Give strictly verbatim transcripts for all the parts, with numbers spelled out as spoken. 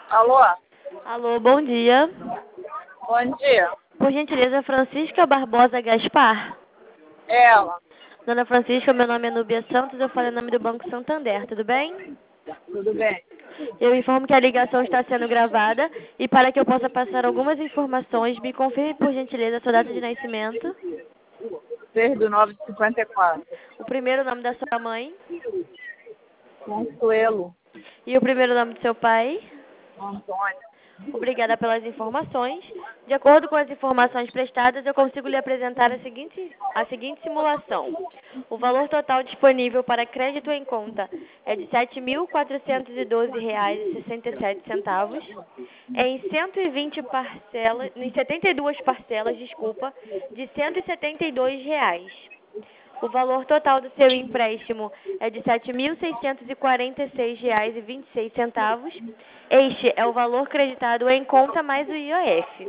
Alô? Alô, bom dia. Bom dia. Por gentileza, Francisca Barbosa Gaspar. Ela. Dona Francisca, meu nome é Núbia Santos, eu falo em nome do Banco Santander, tudo bem? Tudo bem? Eu informo que a ligação está sendo gravada e para que eu possa passar algumas informações, me confirme por gentileza a sua data de nascimento, seis do nove de cinquenta e quatro. o primeiro nome da sua mãe Consuelo. e o primeiro nome do seu pai. Antônio. Obrigada pelas informações. De acordo com as informações prestadas, eu consigo lhe apresentar a seguinte, a seguinte simulação. O valor total disponível para crédito em conta é de sete mil quatrocentos e doze reais e sessenta e sete centavos, em cento e vinte parcelas, em setenta e duas parcelas, desculpa, de cento e setenta e dois reais. O valor total do seu empréstimo é de sete mil seiscentos e quarenta e seis reais e vinte e seis centavos. Este é o valor creditado em conta mais o I O F.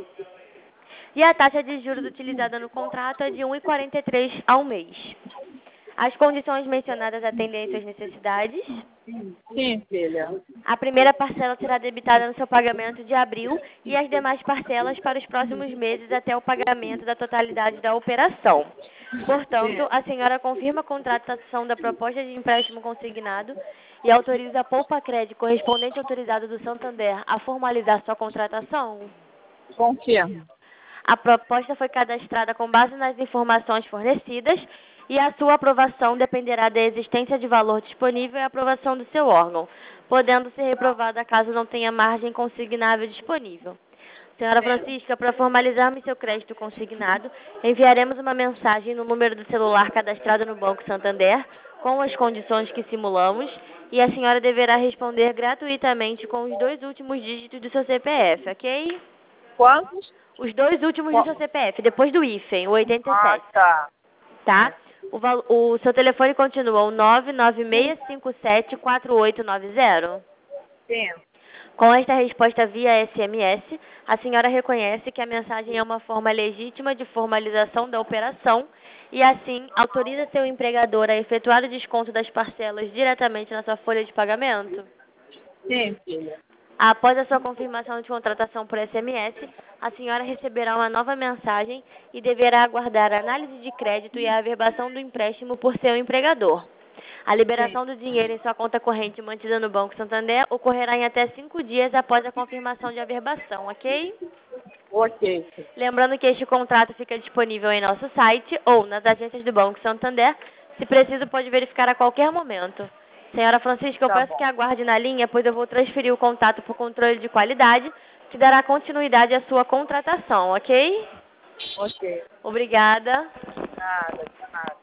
E a taxa de juros utilizada no contrato é de um vírgula quarenta e três ao mês. As condições mencionadas atendem às suas necessidades. Sim, filha. A primeira parcela será debitada no seu pagamento de abril e as demais parcelas para os próximos meses até o pagamento da totalidade da operação. Portanto, a senhora confirma a contratação da proposta de empréstimo consignado e autoriza a Poupa Crédito correspondente autorizado do Santander a formalizar sua contratação? Confirmo. A proposta foi cadastrada com base nas informações fornecidas e a sua aprovação dependerá da existência de valor disponível e aprovação do seu órgão, podendo ser reprovada caso não tenha margem consignável disponível. Senhora Francisca, para formalizarmos seu crédito consignado, enviaremos uma mensagem no número do celular cadastrado no Banco Santander com as condições que simulamos e a senhora deverá responder gratuitamente com os dois últimos dígitos do seu C P F, ok? Quantos? Os dois últimos do seu C P F, depois do hífen, o oitenta e Ah, sete, tá. tá? O, val- o seu telefone continua o nove nove seis cinco sete quatro oito nove zero. Sim. Com esta resposta via S M S, a senhora reconhece que a mensagem é uma forma legítima de formalização da operação e, assim, autoriza seu empregador a efetuar o desconto das parcelas diretamente na sua folha de pagamento? Sim, filha. Após a sua confirmação de contratação por S M S, a senhora receberá uma nova mensagem e deverá aguardar a análise de crédito e a averbação do empréstimo por seu empregador. A liberação do dinheiro em sua conta corrente mantida no Banco Santander ocorrerá em até cinco dias após a confirmação de averbação, ok? Ok. Lembrando que este contrato fica disponível em nosso site ou nas agências do Banco Santander. Se preciso, pode verificar a qualquer momento. Senhora Francisca, eu Tá peço bom. que aguarde na linha, pois eu vou transferir o contato para o controle de qualidade, que dará continuidade à sua contratação, ok? Ok. Obrigada. Nada, de nada.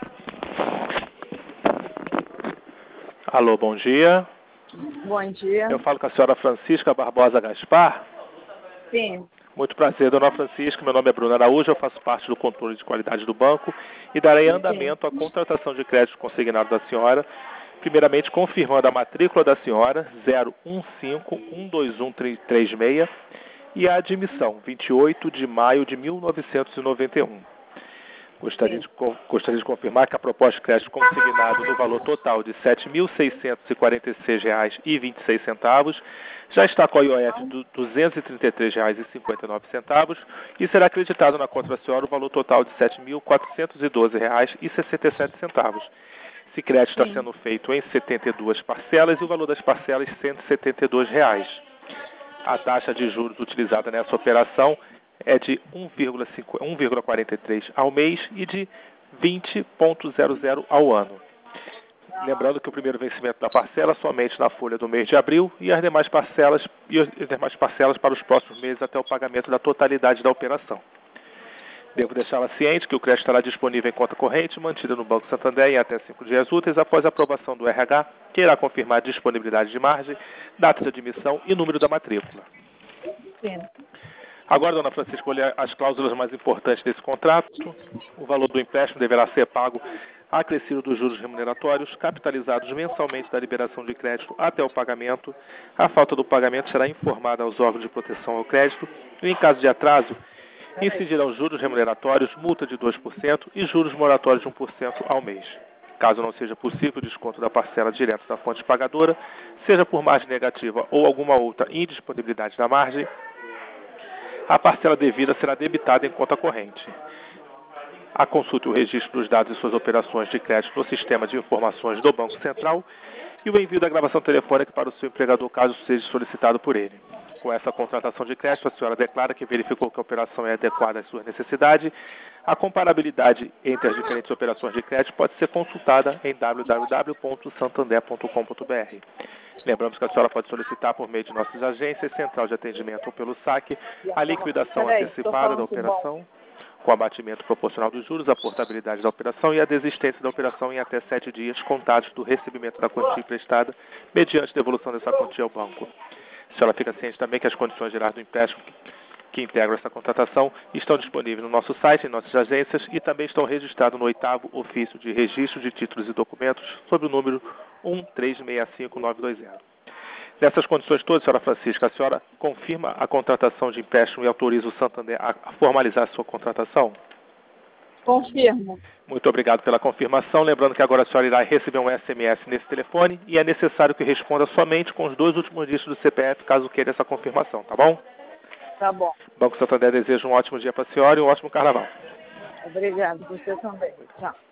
Alô, bom dia. Bom dia. Eu falo com a senhora Francisca Barbosa Gaspar. Sim. Muito prazer, dona Francisca. Meu nome é Bruno Araújo, eu faço parte do controle de qualidade do banco e darei andamento à contratação de crédito consignado da senhora, primeiramente confirmando a matrícula da senhora, zero um cinco um dois um três seis, e a admissão, vinte e oito de maio de mil novecentos e noventa e um. Gostaria de, gostaria de confirmar que a proposta de crédito consignado no valor total de sete mil seiscentos e quarenta e seis reais e vinte e seis centavos já está com a I O F de duzentos e trinta e três reais e cinquenta e nove centavos e será acreditado na conta da senhora o valor total de sete mil quatrocentos e doze reais e sessenta e sete centavos. Esse crédito está sendo feito em setenta e duas parcelas e o valor das parcelas cento e setenta e dois reais. A taxa de juros utilizada nessa operação é de um vírgula quarenta e três ao mês e de vinte vírgula zero zero ao ano. Lembrando que o primeiro vencimento da parcela somente na folha do mês de abril e as demais parcelas e as demais parcelas para os próximos meses até o pagamento da totalidade da operação. Devo deixá-la ciente que o crédito estará disponível em conta corrente mantida no Banco Santander em até cinco dias úteis após a aprovação do R H, que irá confirmar a disponibilidade de margem, data de admissão e número da matrícula. Sim. Agora, dona Francisca, olha as cláusulas mais importantes desse contrato. O valor do empréstimo deverá ser pago acrescido dos juros remuneratórios, capitalizados mensalmente da liberação de crédito até o pagamento. A falta do pagamento será informada aos órgãos de proteção ao crédito e, em caso de atraso, incidirão juros remuneratórios, multa de dois por cento e juros moratórios de um por cento ao mês. Caso não seja possível o desconto da parcela direto da fonte pagadora, seja por margem negativa ou alguma outra indisponibilidade da margem, a parcela devida será debitada em conta corrente. A consulta e o registro dos dados e suas operações de crédito no sistema de informações do Banco Central e o envio da gravação telefônica para o seu empregador, caso seja solicitado por ele. Com essa contratação de crédito, a senhora declara que verificou que a operação é adequada às suas necessidades. A comparabilidade entre as diferentes operações de crédito pode ser consultada em w w w ponto santander ponto com ponto b r. Lembramos que a senhora pode solicitar por meio de nossas agências, central de atendimento ou pelo saque, a liquidação Peraí, antecipada da operação, com abatimento proporcional dos juros, a portabilidade da operação e a desistência da operação em até sete dias contados do recebimento da quantia emprestada, mediante devolução dessa quantia ao banco. A senhora fica ciente também que as condições gerais do empréstimo que, que integram essa contratação estão disponíveis no nosso site, em nossas agências, e também estão registrados no oitavo ofício de registro de títulos e documentos, sob o número um três seis cinco nove dois zero. Nessas condições todas, senhora Francisca, a senhora confirma a contratação de empréstimo e autoriza o Santander a formalizar a sua contratação? Confirmo. Muito obrigado pela confirmação. Lembrando que agora a senhora irá receber um S M S nesse telefone e é necessário que responda somente com os dois últimos dígitos do C P F, caso queira essa confirmação, tá bom? Tá bom. Banco Santander deseja um ótimo dia para a senhora e um ótimo carnaval. Obrigado. Você também. Tchau.